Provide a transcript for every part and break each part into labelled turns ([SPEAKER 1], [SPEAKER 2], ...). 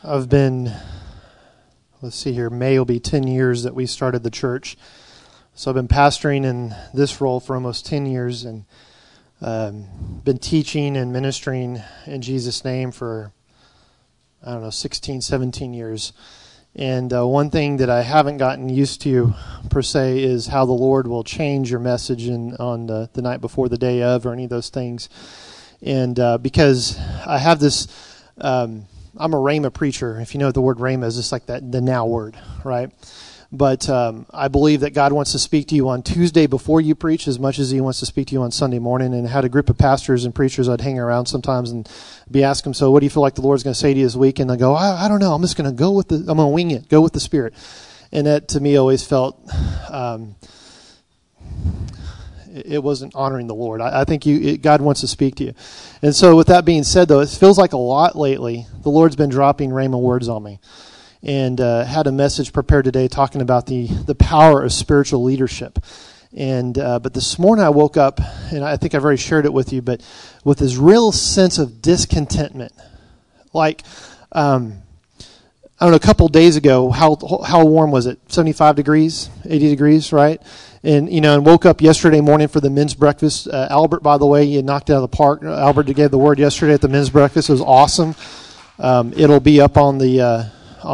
[SPEAKER 1] I've been, let's see here, May will be 10 years that we started the church. So I've been pastoring in this role for almost 10 years and been teaching and ministering in Jesus' name for, 16, 17 years. And one thing that I haven't gotten used to, per se, is how the Lord will change your message on the night before, the day of, or any of those things. And because I have this... I'm a rhema preacher. If you know what the word rhema is, it's like that the now word, right? But I believe that God wants to speak to you on Tuesday before you preach as much as He wants to speak to you on Sunday morning. And I had a group of pastors and preachers I'd hang around sometimes and be asking them, so what do you feel like the Lord's going to say to you this week? And they go, I don't know. I'm just going to I'm going to wing it, go with the Spirit. And that to me always felt it wasn't honoring the Lord. I think God wants to speak to you. And so with that being said, though, it feels like a lot lately. The Lord's been dropping rhema words on me. And had a message prepared today talking about the power of spiritual leadership. And but this morning I woke up, and I think I've already shared it with you, but with this real sense of discontentment. Like, I don't know, a couple days ago, how warm was it? 75 degrees, 80 degrees, right? And woke up yesterday morning for the men's breakfast. Albert, by the way, you knocked it out of the park. Albert gave the word yesterday at the men's breakfast. It was awesome. It'll be up on the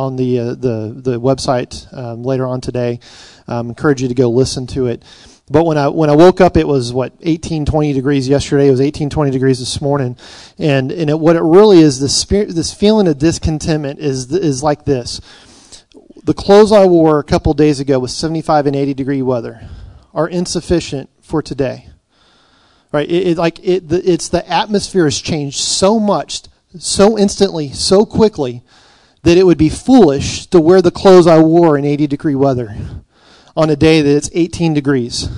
[SPEAKER 1] website later on today. Encourage you to go listen to it. But when I woke up, it was 18, 20 degrees yesterday. It was 18, 20 degrees this morning. And what it really is, this feeling of discontentment is like this. The clothes I wore a couple days ago with 75 and 80 degree weather are insufficient for today. Right? It's the atmosphere has changed so much, so instantly, so quickly, that it would be foolish to wear the clothes I wore in 80 degree weather on a day that it's 18 degrees.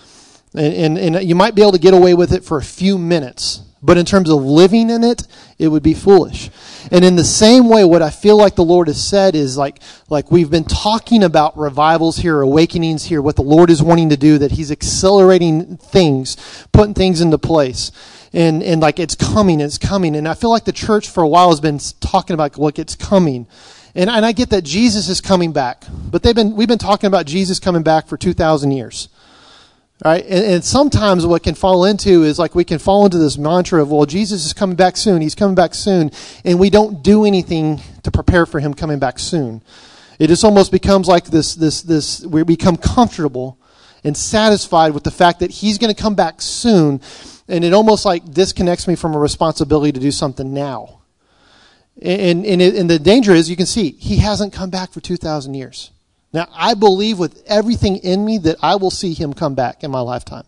[SPEAKER 1] And you might be able to get away with it for a few minutes, but in terms of living in it, it would be foolish. And in the same way, what I feel like the Lord has said is like we've been talking about revivals here, awakenings here, what the Lord is wanting to do, that He's accelerating things, putting things into place. And like it's coming. And I feel like the church for a while has been talking about like it's coming. And I get that Jesus is coming back. But we've been talking about Jesus coming back for 2,000 years. Right? And sometimes what can fall into is like we can fall into this mantra of, well, Jesus is coming back soon. He's coming back soon. And we don't do anything to prepare for Him coming back soon. It just almost becomes like this we become comfortable and satisfied with the fact that He's going to come back soon. And it almost like disconnects me from a responsibility to do something now. And the danger is, you can see, He hasn't come back for 2,000 years. Now, I believe with everything in me that I will see Him come back in my lifetime.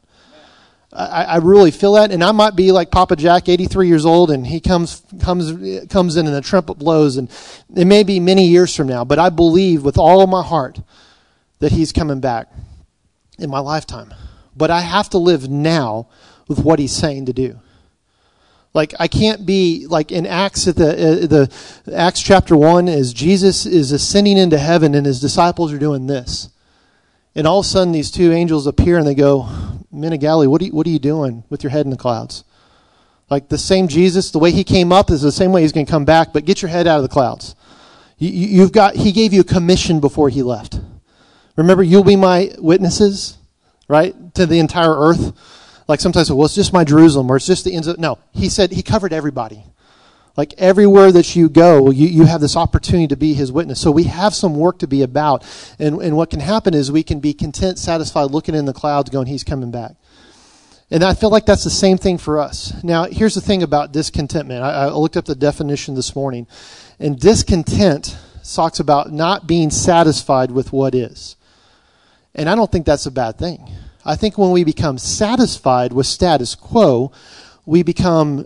[SPEAKER 1] I really feel that, and I might be like Papa Jack, 83 years old, and He comes in and the trumpet blows, and it may be many years from now, but I believe with all of my heart that He's coming back in my lifetime. But I have to live now with what He's saying to do. Like, I can't be like in Acts at the Acts chapter 1, as Jesus is ascending into heaven and His disciples are doing this. And all of a sudden these two angels appear and they go, "Men of Galilee, what are you doing with your head in the clouds?" Like the same Jesus, the way He came up is the same way He's going to come back, but get your head out of the clouds. He gave you a commission before He left. Remember, you'll be my witnesses, right, to the entire earth. Like sometimes, well, it's just my Jerusalem, or it's just the ends of... No, He said He covered everybody. Like everywhere that you go, you have this opportunity to be His witness. So we have some work to be about. And what can happen is we can be content, satisfied, looking in the clouds going, He's coming back. And I feel like that's the same thing for us. Now, here's the thing about discontentment. I looked up the definition this morning. And discontent talks about not being satisfied with what is. And I don't think that's a bad thing. I think when we become satisfied with status quo, we become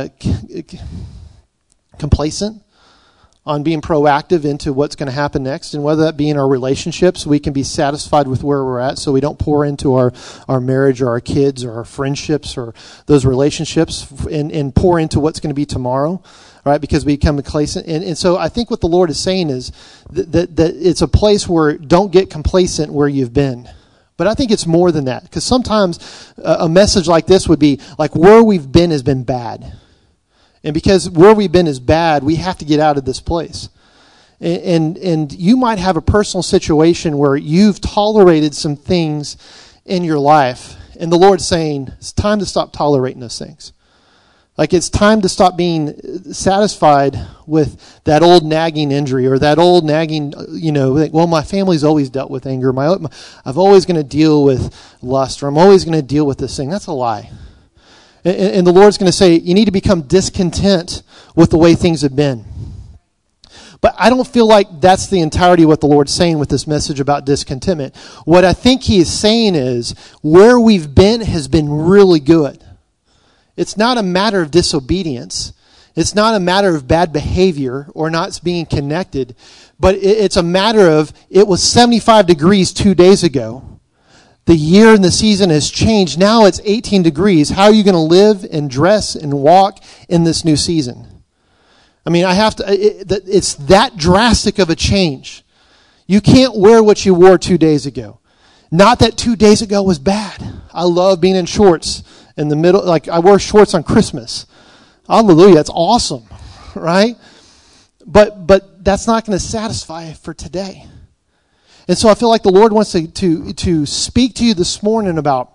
[SPEAKER 1] complacent on being proactive into what's going to happen next. And whether that be in our relationships, we can be satisfied with where we're at so we don't pour into our marriage or our kids or our friendships or those relationships and pour into what's going to be tomorrow, right? Because we become complacent. And so I think what the Lord is saying is that it's a place where don't get complacent where you've been. But I think it's more than that. Because sometimes a message like this would be like where we've been has been bad. And because where we've been is bad, we have to get out of this place. And you might have a personal situation where you've tolerated some things in your life, and the Lord's saying, it's time to stop tolerating those things. Like, it's time to stop being satisfied with that old nagging injury or that old nagging, like, well, my family's always dealt with anger. I'm always going to deal with lust, or I'm always going to deal with this thing. That's a lie. And the Lord's going to say, you need to become discontent with the way things have been. But I don't feel like that's the entirety of what the Lord's saying with this message about discontentment. What I think he is saying is, where we've been has been really good. It's not a matter of disobedience. It's not a matter of bad behavior or not being connected. But it's a matter of, it was 75 degrees 2 days ago. The year and the season has changed. Now it's 18 degrees. How are you going to live and dress and walk in this new season? I mean, it's that drastic of a change. You can't wear what you wore 2 days ago. Not that 2 days ago was bad. I love being in shorts in the middle. Like, I wore shorts on Christmas. Hallelujah. That's awesome. Right? But that's not going to satisfy for today. And so I feel like the Lord wants to speak to you this morning about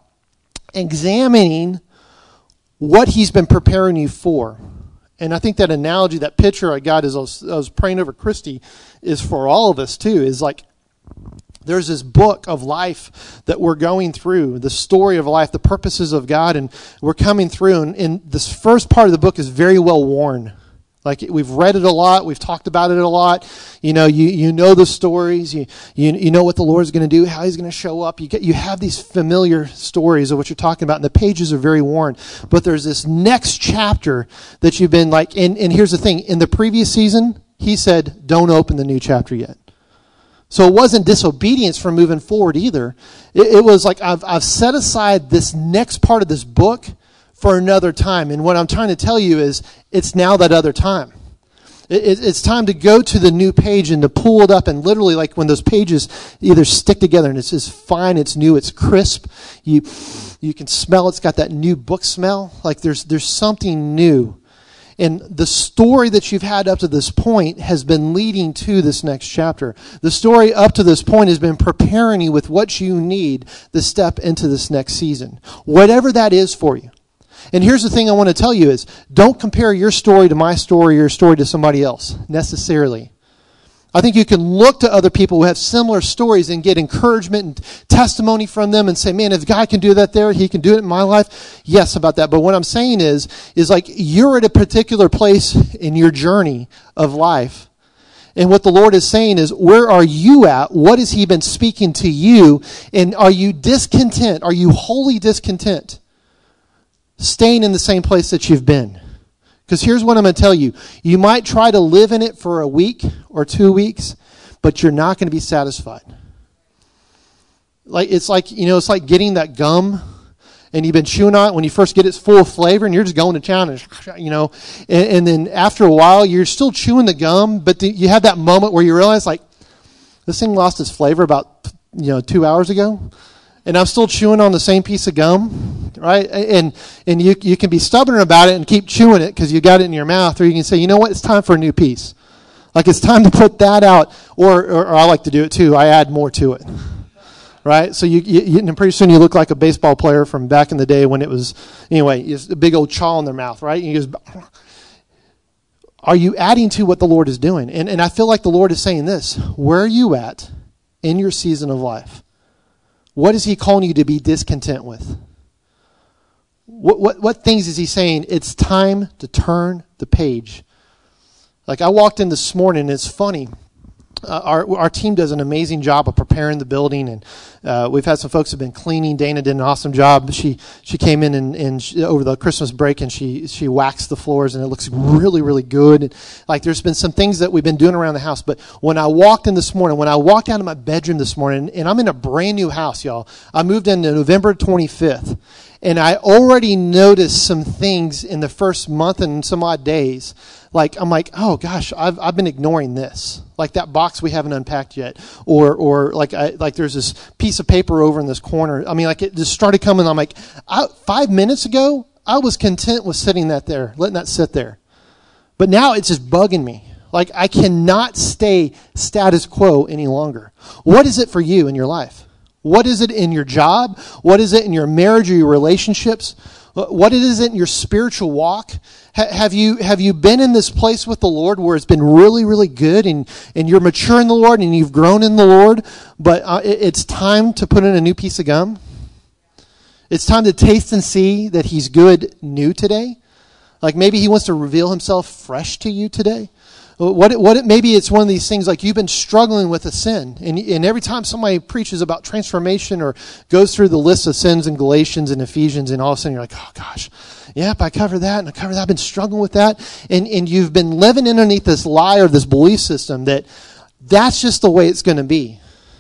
[SPEAKER 1] examining what he's been preparing you for. And I think that analogy, that picture I got as I was praying over Christy, is for all of us too. Is like, there's this book of life that we're going through, the story of life, the purposes of God, and we're coming through. And this first part of the book is very well worn. Like, we've read it a lot, we've talked about it a lot. You know the stories, you know what the Lord's going to do, how he's going to show up. You have these familiar stories of what you're talking about, and the pages are very worn. But there's this next chapter that you've been like, and here's the thing, in the previous season, he said, don't open the new chapter yet. So it wasn't disobedience from moving forward either. It was like, I've set aside this next part of this book for another time. And what I'm trying to tell you is, it's now that other time. It's time to go to the new page and to pull it up, and literally, like when those pages either stick together and it's just fine, it's new, it's crisp, you can smell it's got that new book smell. Like there's something new. And the story that you've had up to this point has been leading to this next chapter. The story up to this point has been preparing you with what you need to step into this next season. Whatever that is for you. And here's the thing I want to tell you is, don't compare your story to my story or your story to somebody else, necessarily. I think you can look to other people who have similar stories and get encouragement and testimony from them and say, man, if God can do that there, he can do it in my life. Yes, about that. But what I'm saying is like, you're at a particular place in your journey of life. And what the Lord is saying is, where are you at? What has he been speaking to you? And are you discontent? Are you wholly discontent? Staying in the same place that you've been. Because here's what I'm going to tell you. You might try to live in it for a week or 2 weeks, but you're not going to be satisfied. It's like getting that gum, and you've been chewing on it when you first get its full flavor, and you're just going to town, and then after a while, you're still chewing the gum, but you have that moment where you realize, like, this thing lost its flavor about 2 hours ago. And I'm still chewing on the same piece of gum, right? And you can be stubborn about it and keep chewing it because you got it in your mouth. Or you can say, you know what, it's time for a new piece. Like, it's time to put that out. Or I like to do it too. I add more to it, right? So and pretty soon you look like a baseball player from back in the day when it was, it's a big old chaw in their mouth, right? And you just, are you adding to what the Lord is doing? And I feel like the Lord is saying this. Where are you at in your season of life? What is he calling you to be discontent with? What things is he saying? It's time to turn the page. Like, I walked in this morning, and it's funny. Our team does an amazing job of preparing the building, and we've had some folks who've been cleaning. Dana did an awesome job. She came in and over the Christmas break, and she waxed the floors, and it looks really, really good. And, like, there's been some things that we've been doing around the house. But when I walked in this morning, when I walked out of my bedroom this morning, and I'm in a brand new house, y'all. I moved in November 25th. And I already noticed some things in the first month and some odd days. Like, I'm like, oh gosh, I've been ignoring this. Like that box we haven't unpacked yet, or like there's this piece of paper over in this corner. I mean, like, it just started coming. I'm like, 5 minutes ago, I was content with sitting that there, letting that sit there. But now it's just bugging me. Like, I cannot stay status quo any longer. What is it for you in your life? What is it in your job? What is it in your marriage or your relationships? What is it in your spiritual walk? Have you been in this place with the Lord where it's been really, really good and you're mature in the Lord and you've grown in the Lord, but it's time to put in a new piece of gum? It's time to taste and see that He's good new today? Like maybe He wants to reveal Himself fresh to you today? Maybe it's one of these things like you've been struggling with a sin, and every time somebody preaches about transformation or goes through the list of sins in Galatians and Ephesians, and all of a sudden you're like, oh gosh, yep, I covered that and I covered that. I've been struggling with that, and you've been living underneath this lie or this belief system that that's just the way it's going to be.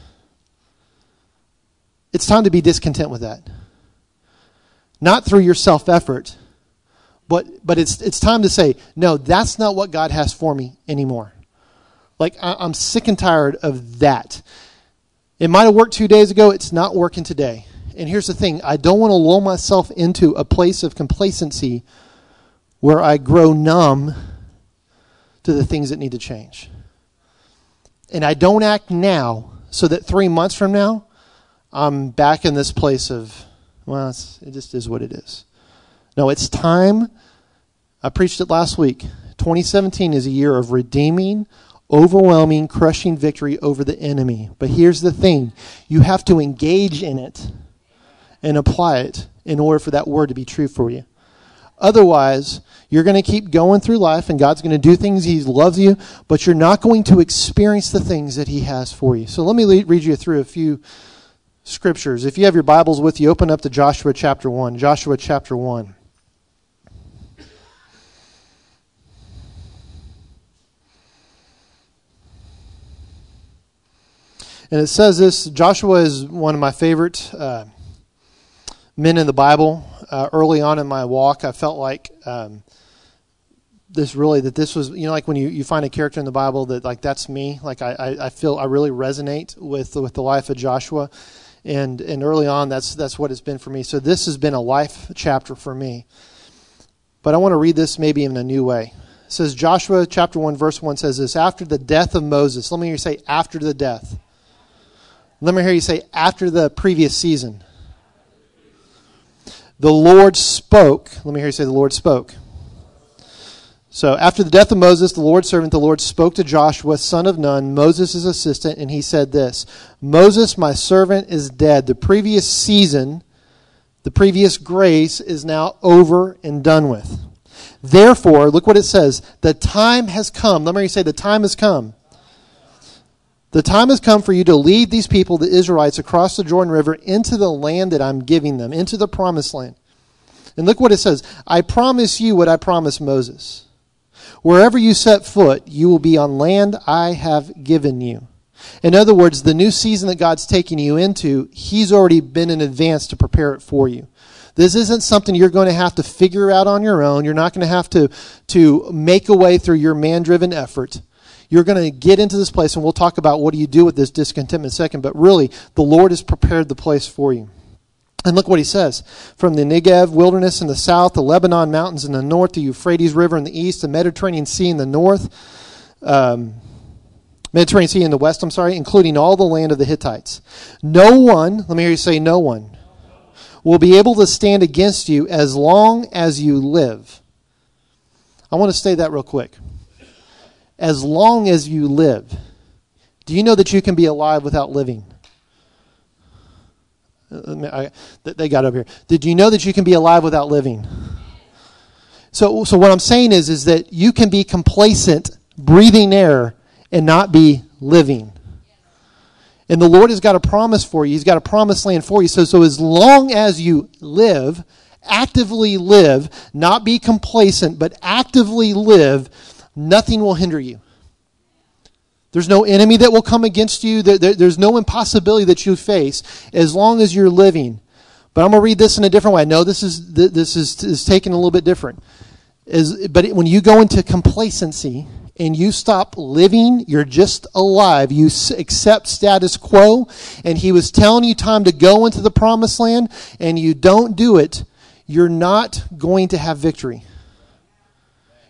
[SPEAKER 1] It's time to be discontent with that, not through your self-effort. But it's time to say, no, that's not what God has for me anymore. Like, I'm sick and tired of that. It might have worked 2 days ago. It's not working today. And here's the thing. I don't want to lull myself into a place of complacency where I grow numb to the things that need to change. And I don't act now so that 3 months from now, I'm back in this place of, well, it just is what it is. No, it's time. I preached it last week. 2017 is a year of redeeming, overwhelming, crushing victory over the enemy. But here's the thing. You have to engage in it and apply it in order for that word to be true for you. Otherwise, you're going to keep going through life and God's going to do things. He loves you, but you're not going to experience the things that He has for you. So let me read you through a few scriptures. If you have your Bibles with you, open up to Joshua chapter 1. Joshua chapter 1. And it says this. Joshua is one of my favorite men in the Bible. Early on in my walk, I felt like this was, like when you find a character in the Bible that like that's me. Like I feel I really resonate with the life of Joshua, and early on that's what it's been for me. So this has been a life chapter for me. But I want to read this maybe in a new way. It says Joshua chapter 1 verse 1 says this: after the death of Moses. Let me hear you say after the death. Let me hear you say after the previous season. The Lord spoke. Let me hear you say the Lord spoke. So after the death of Moses, the Lord's servant, the Lord spoke to Joshua, son of Nun, Moses' assistant, and he said this: Moses, my servant, is dead. The previous season, the previous grace is now over and done with. Therefore, look what it says. The time has come. Let me hear you say the time has come. The time has come for you to lead these people, the Israelites, across the Jordan River into the land that I'm giving them, into the promised land. And look what it says. I promise you what I promised Moses. Wherever you set foot, you will be on land I have given you. In other words, the new season that God's taking you into, He's already been in advance to prepare it for you. This isn't something you're going to have to figure out on your own. You're not going to have to make a way through your man-driven effort. You're going to get into this place, and we'll talk about what do you do with this discontentment in a second, but really, the Lord has prepared the place for you. And look what He says. From the Negev wilderness in the south, the Lebanon mountains in the north, the Euphrates River in the east, the Mediterranean Sea in the north, Mediterranean Sea in the west, including all the land of the Hittites. No one, let me hear you say no one, will be able to stand against you as long as you live. I want to say that real quick. As long as you live. Do you know that you can be alive without living? They got up here. Did you know that you can be alive without living? So what I'm saying is that you can be complacent, breathing air, and not be living. And the Lord has got a promise for you. He's got a promised land for you. So as long as you live, actively live, not be complacent, but actively live, nothing will hinder you. There's no enemy that will come against you. There's no impossibility that you face as long as you're living. But I'm going to read this in a different way. I know this is taken a little bit different. But when you go into complacency and you stop living, you're just alive. You accept status quo, and He was telling you time to go into the promised land, and you don't do it, you're not going to have victory.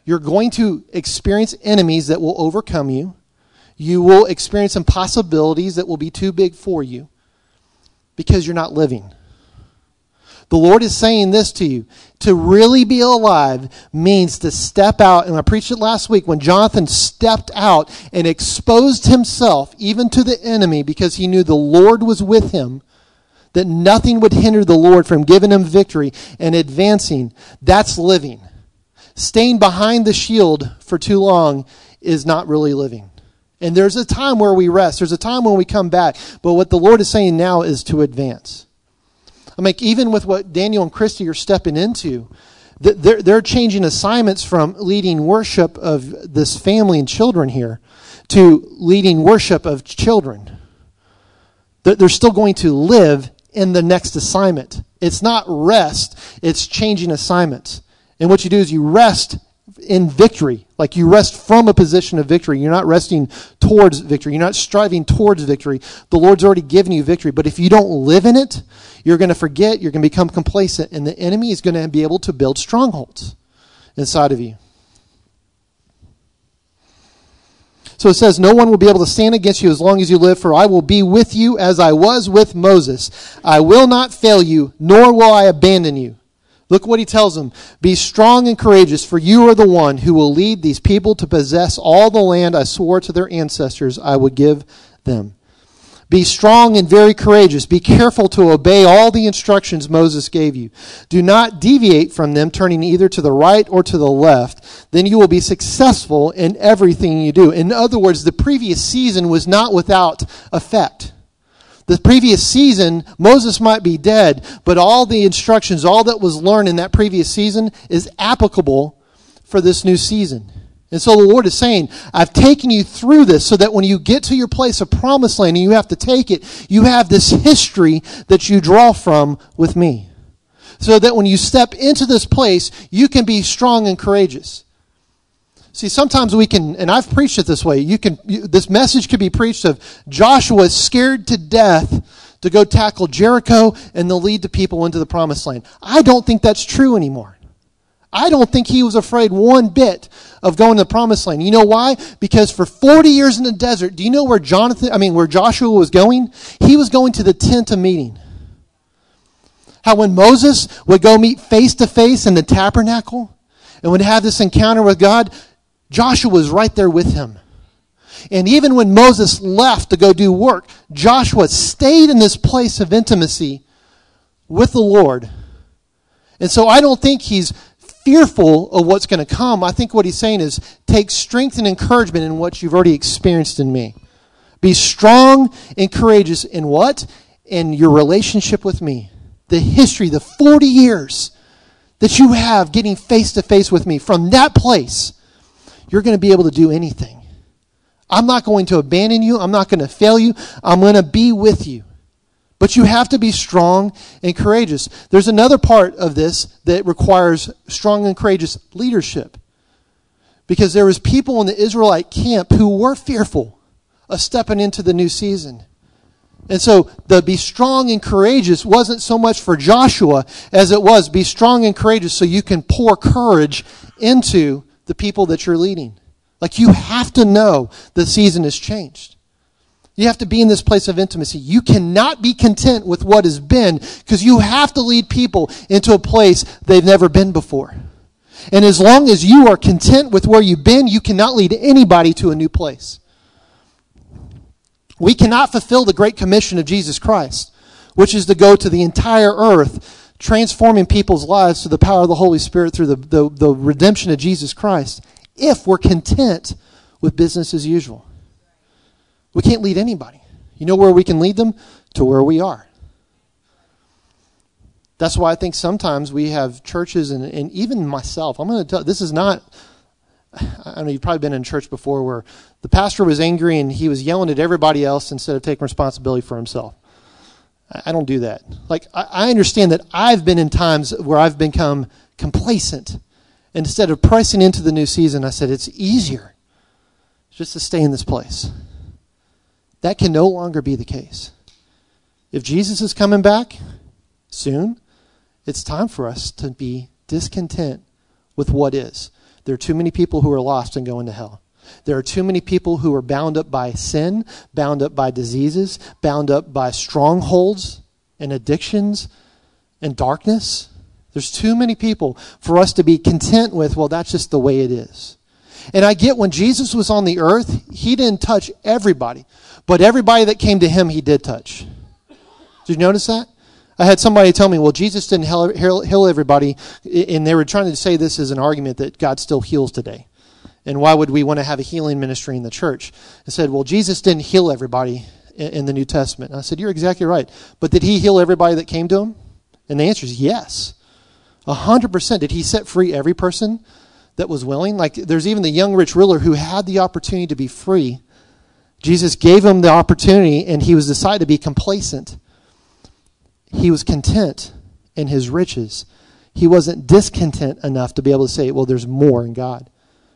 [SPEAKER 1] You're going to experience enemies that will overcome you. You will experience impossibilities that will be too big for you because you're not living. The Lord is saying this to you. To really be alive means to step out. And I preached it last week when Jonathan stepped out and exposed himself even to the enemy because he knew the Lord was with him, that nothing would hinder the Lord from giving him victory and advancing. That's living. Staying behind the shield for too long is not really living. And there's a time where we rest. There's a time when we come back. But what the Lord is saying now is to advance. I mean, even with what Daniel and Christy are stepping into, they're changing assignments from leading worship of this family and children here to leading worship of children. They're still going to live in the next assignment. It's not rest, it's changing assignments. And what you do is you rest in victory. Like you rest from a position of victory. You're not resting towards victory. You're not striving towards victory. The Lord's already given you victory. But if you don't live in it, you're going to forget, you're going to become complacent, and the enemy is going to be able to build strongholds inside of you. So it says, no one will be able to stand against you as long as you live, for I will be with you as I was with Moses. I will not fail you, nor will I abandon you. Look what he tells them. Be strong and courageous, for you are the one who will lead these people to possess all the land I swore to their ancestors I would give them. Be strong and very courageous. Be careful to obey all the instructions Moses gave you. Do not deviate from them, turning either to the right or to the left. Then you will be successful in everything you do. In other words, the previous season was not without effect. The previous season, Moses might be dead, but all the instructions, all that was learned in that previous season is applicable for this new season. And so the Lord is saying, I've taken you through this so that when you get to your place of promised land and you have to take it, you have this history that you draw from with me. So that when you step into this place, you can be strong and courageous. See, sometimes we can, and I've preached it this way, this message could be preached of Joshua scared to death to go tackle Jericho and to lead the people into the promised land. I don't think that's true anymore. I don't think he was afraid one bit of going to the promised land. You know why? Because for 40 years in the desert, do you know where Joshua was going? He was going to the tent of meeting. How when Moses would go meet face to face in the tabernacle and would have this encounter with God, Joshua was right there with him. And even when Moses left to go do work, Joshua stayed in this place of intimacy with the Lord. And so I don't think he's fearful of what's going to come. I think what he's saying is take strength and encouragement in what you've already experienced in me. Be strong and courageous in what? In your relationship with me. The history, the 40 years that you have getting face to face with me. From that place, you're going to be able to do anything. I'm not going to abandon you. I'm not going to fail you. I'm going to be with you. But you have to be strong and courageous. There's another part of this that requires strong and courageous leadership. Because there was people in the Israelite camp who were fearful of stepping into the new season. And so the be strong and courageous wasn't so much for Joshua as it was be strong and courageous so you can pour courage into the people that you're leading. Like you have to know the season has changed. You have to be in this place of intimacy. You cannot be content with what has been because you have to lead people into a place they've never been before. And as long as you are content with where you've been, you cannot lead anybody to a new place. We cannot fulfill the Great Commission of Jesus Christ, which is to go to the entire earth, transforming people's lives through the power of the Holy Spirit through the redemption of Jesus Christ, if we're content with business as usual. We can't lead anybody. You know where we can lead them? To where we are. That's why I think sometimes we have churches, and even myself, I'm going to tell this is not, I know you've probably been in church before where the pastor was angry and he was yelling at everybody else instead of taking responsibility for himself. I don't do that. Like, I understand that I've been in times where I've become complacent. And instead of pressing into the new season, I said, it's easier just to stay in this place. That can no longer be the case. If Jesus is coming back soon, it's time for us to be discontent with what is. There are too many people who are lost and going to hell. There are too many people who are bound up by sin, bound up by diseases, bound up by strongholds and addictions and darkness. There's too many people for us to be content with, well, that's just the way it is. And I get when Jesus was on the earth, he didn't touch everybody. But everybody that came to him, he did touch. Did you notice that? I had somebody tell me, well, Jesus didn't heal everybody. And they were trying to say this as an argument that God still heals today. And why would we want to have a healing ministry in the church? I said, well, Jesus didn't heal everybody in the New Testament. And I said, you're exactly right. But did he heal everybody that came to him? And the answer is yes. 100%. Did he set free every person that was willing? Like there's even the young rich ruler who had the opportunity to be free. Jesus gave him the opportunity and he was decided to be complacent. He was content in his riches. He wasn't discontent enough to be able to say, well, there's more in God.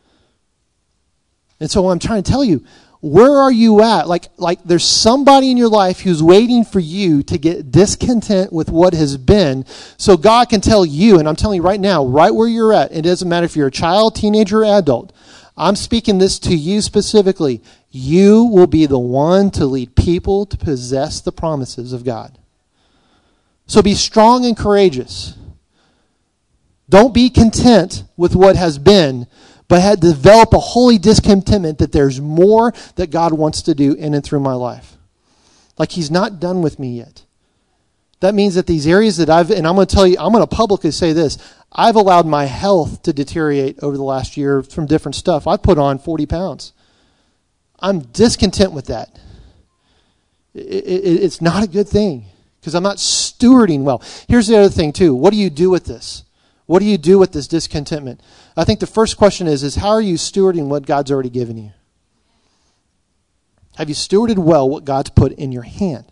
[SPEAKER 1] And so I'm trying to tell you, where are you at? Like there's somebody in your life who's waiting for you to get discontent with what has been so God can tell you, and I'm telling you right now, right where you're at, it doesn't matter if you're a child, teenager, or adult, I'm speaking this to you specifically. You will be the one to lead people to possess the promises of God. So be strong and courageous. Don't be content with what has been, but develop a holy discontentment that there's more that God wants to do in and through my life. Like he's not done with me yet. That means that these areas that and I'm going to tell you, I'm going to publicly say this, I've allowed my health to deteriorate over the last year from different stuff. I put on 40 pounds. I'm discontent with that. It's not a good thing because I'm not stewarding well. Here's the other thing too. What do you do with this? What do you do with this discontentment? I think the first question is how are you stewarding what God's already given you? Have you stewarded well what God's put in your hand?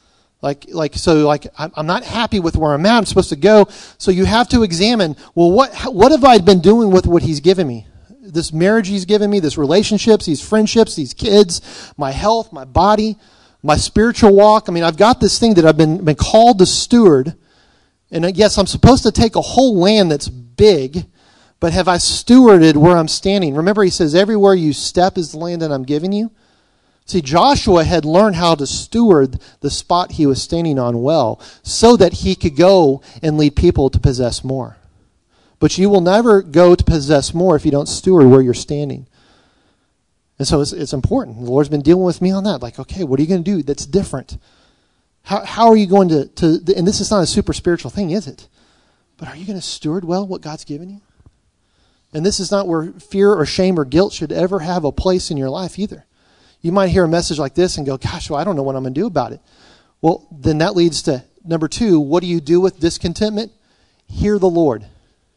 [SPEAKER 1] I'm not happy with where I'm at. I'm supposed to go. So you have to examine, well, what have I been doing with what he's given me? This marriage he's given me, this relationships, these friendships, these kids, my health, my body, my spiritual walk. I mean, I've got this thing that I've been called to steward. And yes, I'm supposed to take a whole land that's big, but have I stewarded where I'm standing? Remember, he says, everywhere you step is the land that I'm giving you. See, Joshua had learned how to steward the spot he was standing on well so that he could go and lead people to possess more. But you will never go to possess more if you don't steward where you're standing. And so it's important. The Lord's been dealing with me on that. Like, okay, what are you going to do that's different? How are you going to, and this is not a super spiritual thing, is it? But are you going to steward well what God's given you? And this is not where fear or shame or guilt should ever have a place in your life either. You might hear a message like this and go, gosh, well, I don't know what I'm going to do about it. Well, then that leads to number 2, what do you do with discontentment? Hear the Lord.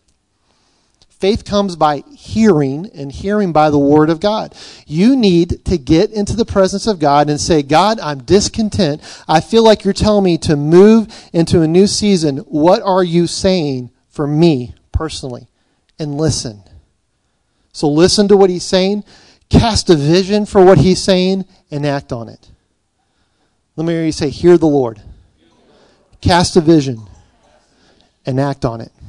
[SPEAKER 1] Faith comes by hearing, and hearing by the word of God. You need to get into the presence of God and say, God, I'm discontent. I feel like you're telling me to move into a new season. What are you saying for me personally? And listen. So listen to what he's saying. Cast a vision for what he's saying and act on it. Let me hear you say, hear the Lord. Cast a vision and act on it.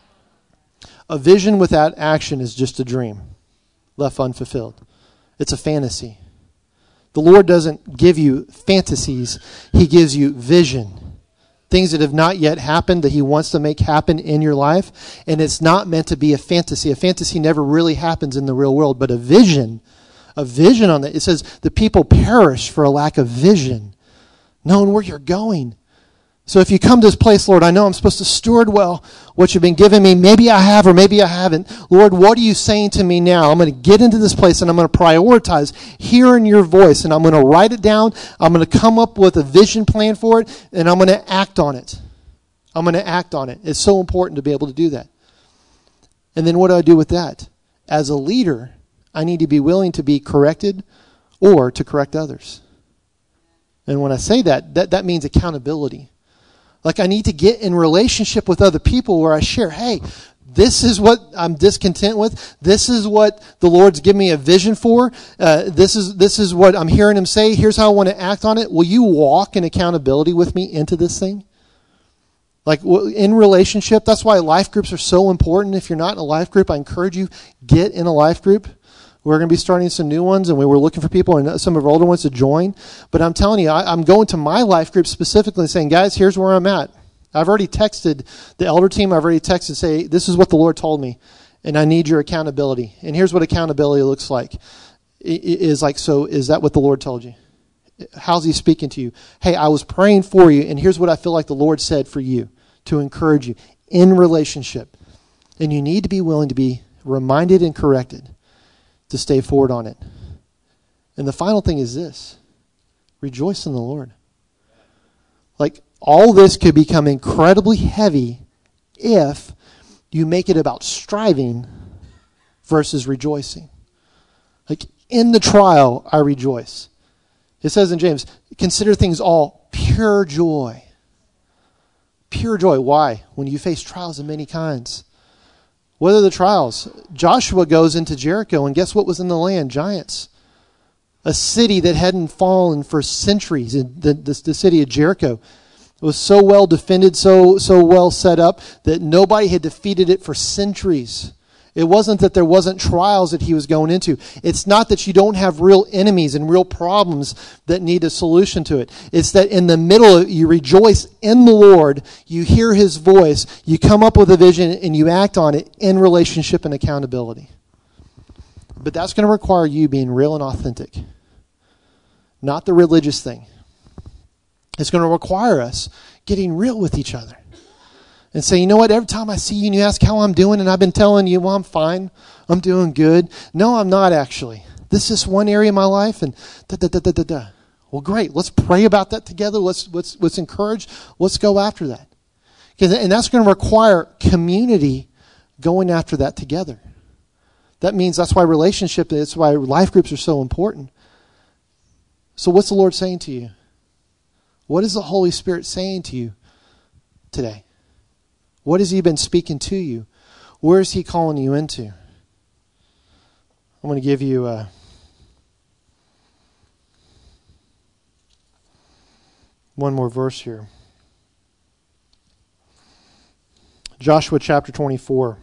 [SPEAKER 1] A vision without action is just a dream, left unfulfilled. It's a fantasy. The Lord doesn't give you fantasies. He gives you vision. Things that have not yet happened that he wants to make happen in your life. And it's not meant to be a fantasy. A fantasy never really happens in the real world, but a vision on that. It says the people perish for a lack of vision, knowing where you're going. So if you come to this place, Lord, I know I'm supposed to steward well what you've been giving me. Maybe I have or maybe I haven't. Lord, what are you saying to me now? I'm going to get into this place and I'm going to prioritize hearing your voice, and I'm going to write it down. I'm going to come up with a vision plan for it, and I'm going to act on it. I'm going to act on it. It's so important to be able to do that. And then what do I do with that? As a leader, I need to be willing to be corrected or to correct others. And when I say that means accountability. Like I need to get in relationship with other people where I share, hey, this is what I'm discontent with. This is what the Lord's given me a vision for. This is what I'm hearing him say. Here's how I want to act on it. Will you walk in accountability with me into this thing? Like in relationship, that's why life groups are so important. If you're not in a life group, I encourage you, get in a life group. We're going to be starting some new ones, and we were looking for people and some of our older ones to join. But I'm telling you, I'm going to my life group specifically and saying, guys, here's where I'm at. I've already texted the elder team. I've already texted, say, this is what the Lord told me, and I need your accountability. And here's what accountability looks like. It is like, so is that what the Lord told you? How's he speaking to you? Hey, I was praying for you, and here's what I feel like the Lord said for you to encourage you in relationship. And you need to be willing to be reminded and corrected to stay forward on it. And the final thing is this. Rejoice in the Lord. Like, all this could become incredibly heavy if you make it about striving versus rejoicing. Like, in the trial, I rejoice. It says in James, consider things all pure joy. Pure joy. Why? When you face trials of many kinds. What are the trials? Joshua goes into Jericho, and guess what was in the land? Giants. A city that hadn't fallen for centuries. The city of Jericho. It was so well defended, so well set up, that nobody had defeated it for centuries. It wasn't that there wasn't trials that he was going into. It's not that you don't have real enemies and real problems that need a solution to it. It's that in the middle of it, you rejoice in the Lord, you hear his voice, you come up with a vision, and you act on it in relationship and accountability. But that's going to require you being real and authentic. Not the religious thing. It's going to require us getting real with each other. And say, you know what, every time I see you and you ask how I'm doing, and I've been telling you, well, I'm fine, I'm doing good. No, I'm not actually. This is one area of my life, and da-da-da-da-da-da. Well, great. Let's pray about that together. Let's encourage. Let's go after that. And that's going to require community going after that together. That means that's why relationship, that's why life groups are so important. So what's the Lord saying to you? What is the Holy Spirit saying to you today? What has he been speaking to you? Where is he calling you into? I'm going to give you one more verse here. Joshua chapter 24.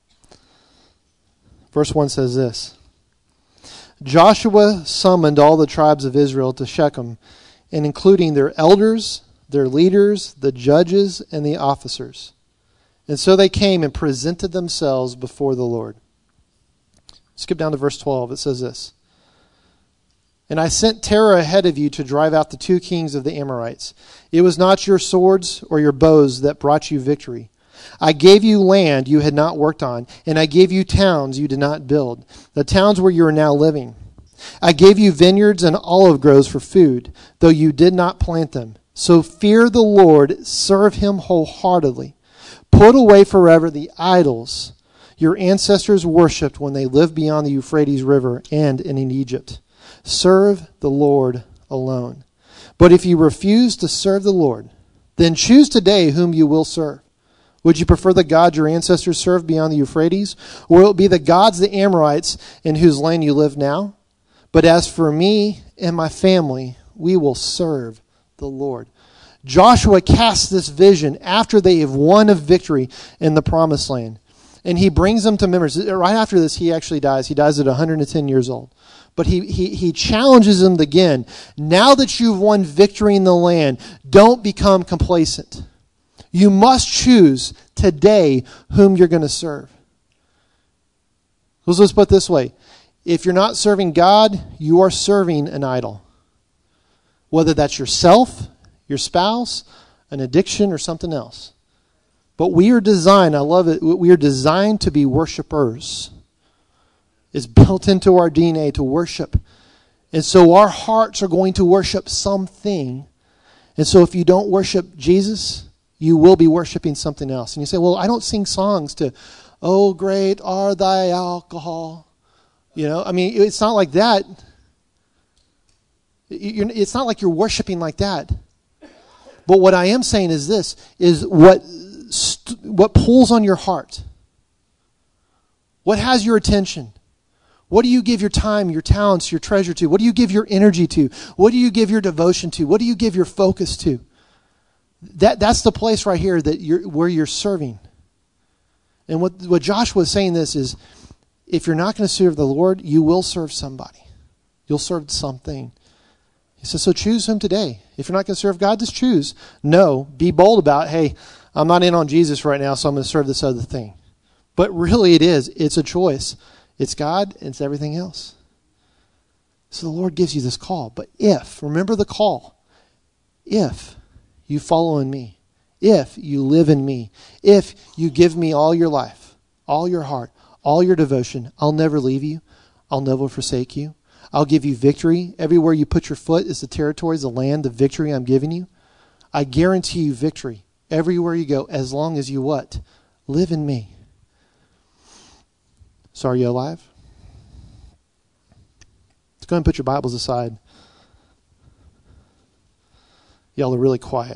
[SPEAKER 1] Verse 1 says this. Joshua summoned all the tribes of Israel to Shechem, and including their elders, their leaders, the judges, and the officers. And so they came and presented themselves before the Lord. Skip down to verse 12. It says this. And I sent terror ahead of you to drive out the 2 kings of the Amorites. It was not your swords or your bows that brought you victory. I gave you land you had not worked on, and I gave you towns you did not build, the towns where you are now living. I gave you vineyards and olive groves for food, though you did not plant them. So fear the Lord, serve him wholeheartedly. Put away forever the idols your ancestors worshipped when they lived beyond the Euphrates River and in Egypt. Serve the Lord alone. But if you refuse to serve the Lord, then choose today whom you will serve. Would you prefer the God your ancestors served beyond the Euphrates? Or will it be the gods the Amorites in whose land you live now? But as for me and my family, we will serve the Lord. Joshua casts this vision after they have won a victory in the promised land. And he brings them to memories. Right after this, he actually dies. He dies at 110 years old. But he challenges them again. Now that you've won victory in the land, don't become complacent. You must choose today whom you're going to serve. Let's put it this way. If you're not serving God, you are serving an idol. Whether that's yourself, your spouse, an addiction, or something else. But we are designed, I love it, we are designed to be worshipers. It's built into our DNA to worship. And so our hearts are going to worship something. And so if you don't worship Jesus, you will be worshiping something else. And you say, well, I don't sing songs to, oh, great are thy alcohol. You know, I mean, it's not like that. It's not like you're worshiping like that. But what I am saying is this, is what pulls on your heart. What has your attention? What do you give your time, your talents, your treasure to? What do you give your energy to? What do you give your devotion to? What do you give your focus to? That's the place right here where you're serving. And what Joshua is saying this is, if you're not going to serve the Lord, you will serve somebody. You'll serve something. He says, so choose him today. If you're not going to serve God, just choose. No, be bold about, hey, I'm not in on Jesus right now, so I'm going to serve this other thing. But really it's a choice. It's God, and it's everything else. So the Lord gives you this call. But remember the call, if you follow in me, if you live in me, if you give me all your life, all your heart, all your devotion, I'll never leave you. I'll never forsake you. I'll give you victory. Everywhere you put your foot is the territory, is the land of victory I'm giving you. I guarantee you victory everywhere you go, as long as you what? Live in me. So are you alive? Let's go ahead and put your Bibles aside. Y'all are really quiet.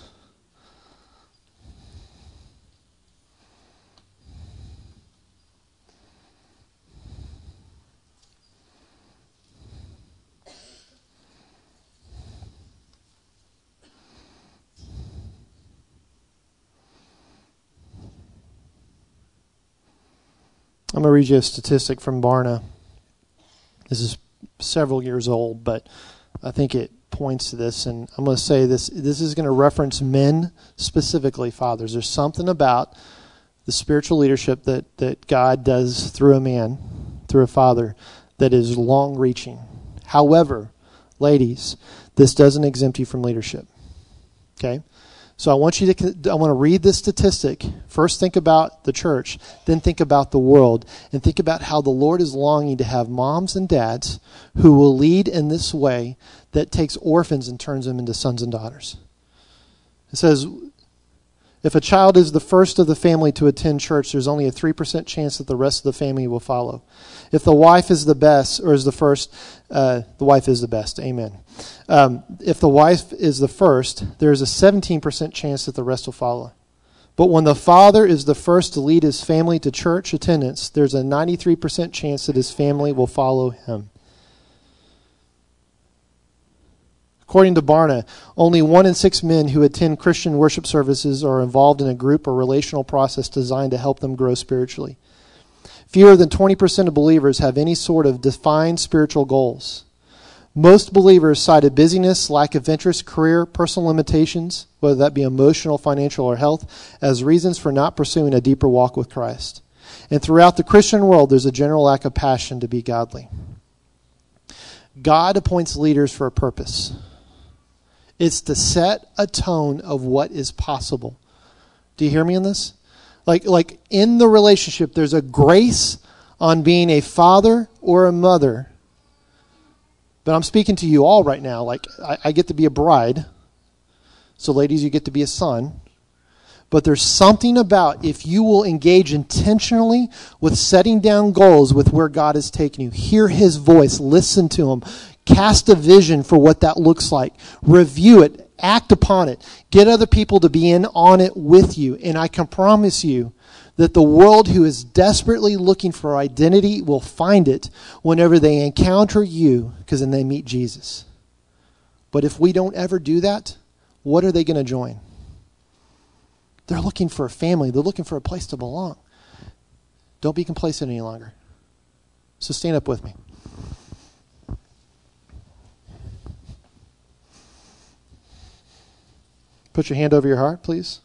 [SPEAKER 1] I'm going to read you a statistic from Barna. This is several years old, but I think it points to this. And I'm going to say this is going to reference men specifically, fathers. There's something about the spiritual leadership that God does through a man, through a father, that is long-reaching. However, ladies, this doesn't exempt you from leadership. Okay? So I want to read this statistic. First think about the church, then think about the world, and think about how the Lord is longing to have moms and dads who will lead in this way that takes orphans and turns them into sons and daughters. It says, if a child is the first of the family to attend church, there's only a 3% chance that the rest of the family will follow. If the wife is the best, or is the first, the wife is the best. Amen. If the wife is the first, there's a 17% chance that the rest will follow. But when the father is the first to lead his family to church attendance, there's a 93% chance that his family will follow him. According to Barna, only 1 in 6 men who attend Christian worship services are involved in a group or relational process designed to help them grow spiritually. Fewer than 20% of believers have any sort of defined spiritual goals. Most believers cite busyness, lack of interest, career, personal limitations, whether that be emotional, financial, or health, as reasons for not pursuing a deeper walk with Christ. And throughout the Christian world, there's a general lack of passion to be godly. God appoints leaders for a purpose. It's to set a tone of what is possible. Do you hear me on this? Like in the relationship, there's a grace on being a father or a mother. But I'm speaking to you all right now. Like I get to be a bride. So ladies, you get to be a son. But there's something about if you will engage intentionally with setting down goals with where God is taking you. Hear his voice. Listen to him. Cast a vision for what that looks like. Review it. Act upon it. Get other people to be in on it with you. And I can promise you that the world who is desperately looking for identity will find it whenever they encounter you, because then they meet Jesus. But if we don't ever do that, what are they going to join? They're looking for a family. They're looking for a place to belong. Don't be complacent any longer. So stand up with me. Put your hand over your heart, please.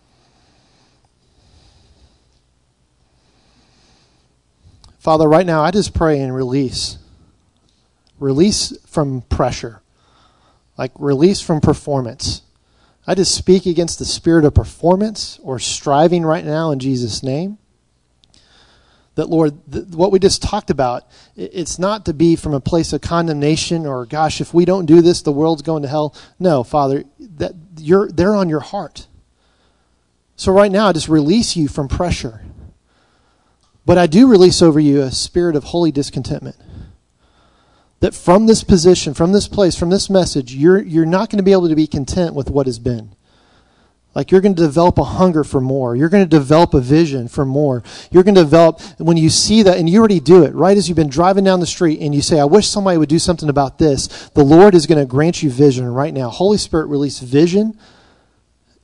[SPEAKER 1] Father, right now I just pray and release. Release from pressure. Like release from performance. I just speak against the spirit of performance or striving right now in Jesus' name. That, Lord, what we just talked about, it's not to be from a place of condemnation or, gosh, if we don't do this, the world's going to hell. No, Father, that they're on your heart. So right now, I just release you from pressure. But I do release over you a spirit of holy discontentment. That from this position, from this place, from this message, you're not going to be able to be content with what has been. Like you're going to develop a hunger for more. You're going to develop a vision for more. You're going to develop, when you see that, and you already do it, right as you've been driving down the street and you say, I wish somebody would do something about this, the Lord is going to grant you vision right now. Holy Spirit, release vision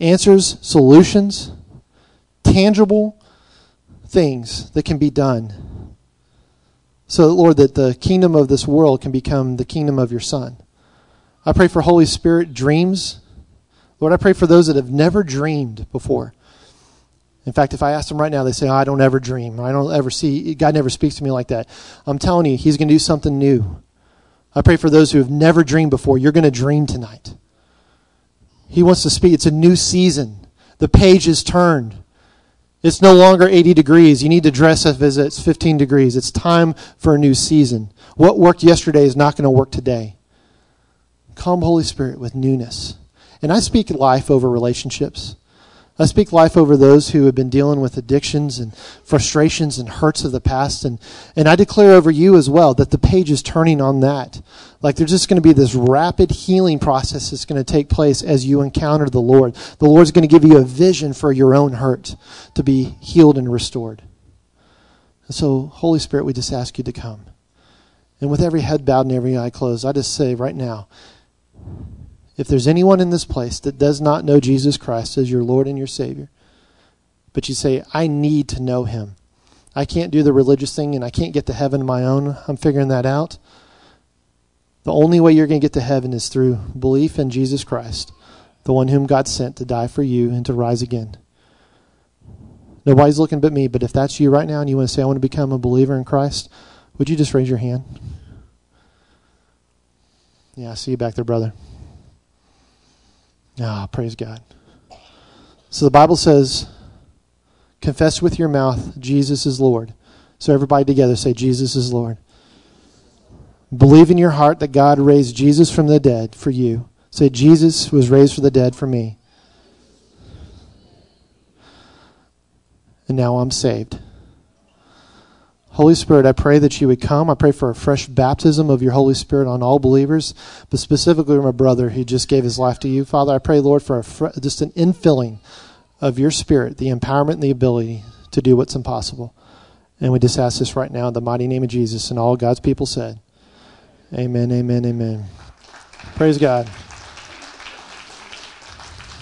[SPEAKER 1] answers, solutions, tangible things that can be done. So, Lord, that the kingdom of this world can become the kingdom of your Son. I pray for Holy Spirit dreams. Lord, I pray for those that have never dreamed before. In fact, if I ask them right now, they say, I don't ever dream. I don't ever see, God never speaks to me like that. I'm telling you, he's going to do something new. I pray for those who have never dreamed before. You're going to dream tonight. He wants to speak. It's a new season. The page is turned. It's no longer 80 degrees. You need to dress as if it's 15 degrees. It's time for a new season. What worked yesterday is not going to work today. Come, Holy Spirit, with newness. And I speak life over relationships. I speak life over those who have been dealing with addictions and frustrations and hurts of the past. And I declare over you as well that the page is turning on that. Like there's just going to be this rapid healing process that's going to take place as you encounter the Lord. The Lord's going to give you a vision for your own hurt to be healed and restored. And so, Holy Spirit, we just ask you to come. And with every head bowed and every eye closed, I just say right now, if there's anyone in this place that does not know Jesus Christ as your Lord and your Savior, but you say, I need to know him. I can't do the religious thing and I can't get to heaven on my own. I'm figuring that out. The only way you're going to get to heaven is through belief in Jesus Christ, the one whom God sent to die for you and to rise again. Nobody's looking but me, but if that's you right now and you want to say, I want to become a believer in Christ, would you just raise your hand? Yeah, I see you back there, brother. Ah, praise God. So the Bible says, confess with your mouth, Jesus is Lord. So everybody together say, Jesus is Lord. Believe in your heart that God raised Jesus from the dead for you. Say, Jesus was raised from the dead for me. And now I'm saved. Holy Spirit, I pray that you would come. I pray for a fresh baptism of your Holy Spirit on all believers, but specifically my brother who just gave his life to you. Father, I pray, Lord, for just an infilling of your Spirit, the empowerment and the ability to do what's impossible. And we just ask this right now in the mighty name of Jesus, and all God's people said, amen, amen, amen. Praise God.